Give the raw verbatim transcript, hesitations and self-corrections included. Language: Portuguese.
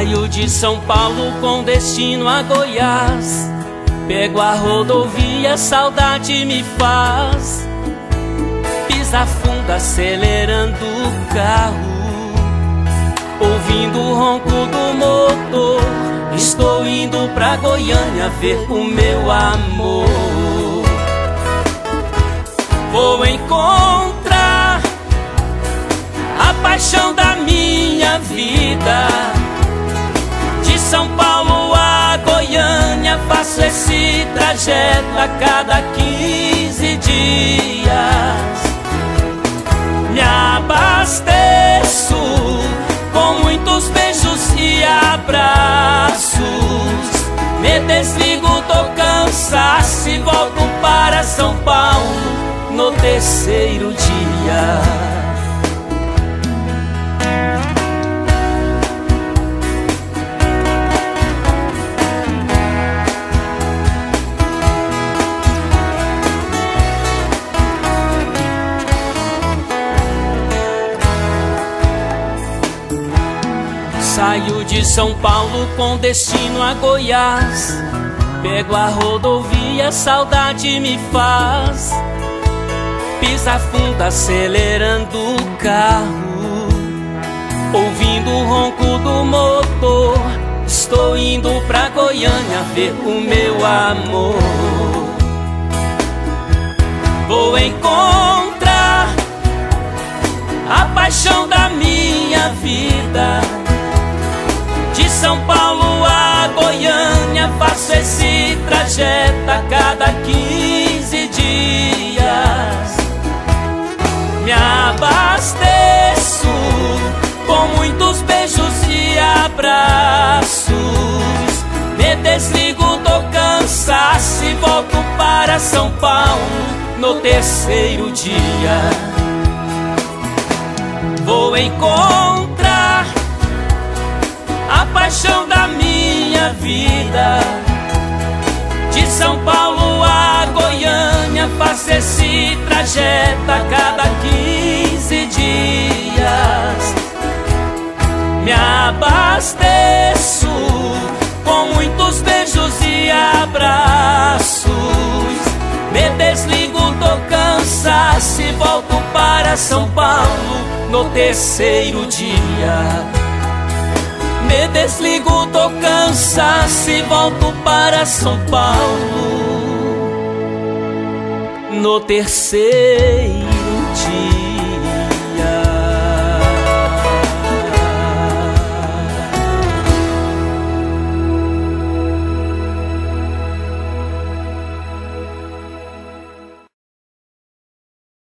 Saio de São Paulo com destino a Goiás. Pego a rodovia, saudade me faz. Pisa fundo, acelerando o carro, ouvindo o ronco do motor. Estou indo pra Goiânia ver o meu amor. Vou encontrar a paixão da minha vida. De São Paulo a Goiânia faço esse trajeto a cada quinze dias. Me abasteço com muitos beijos e abraços. Me desligo do cansaço e volto para São Paulo no terceiro dia. Saio de São Paulo com destino a Goiás. Pego a rodovia, saudade me faz. Pisa fundo, acelerando o carro, ouvindo o ronco do motor. Estou indo pra Goiânia ver o meu amor. Vou encontrar a paixão da minha vida. De São Paulo a Goiânia faço esse trajeto a cada quinze dias. Me abasteço com muitos beijos e abraços. Me desligo do cansaço e volto para São Paulo no terceiro dia. Vou encontrar a paixão da minha vida. De São Paulo a Goiânia faço esse trajeto a cada quinze dias. Me abasteço com muitos beijos e abraços. Me desligo do cansaço e volto para São Paulo no terceiro dia. Me desligo do cansaço e volto para São Paulo no terceiro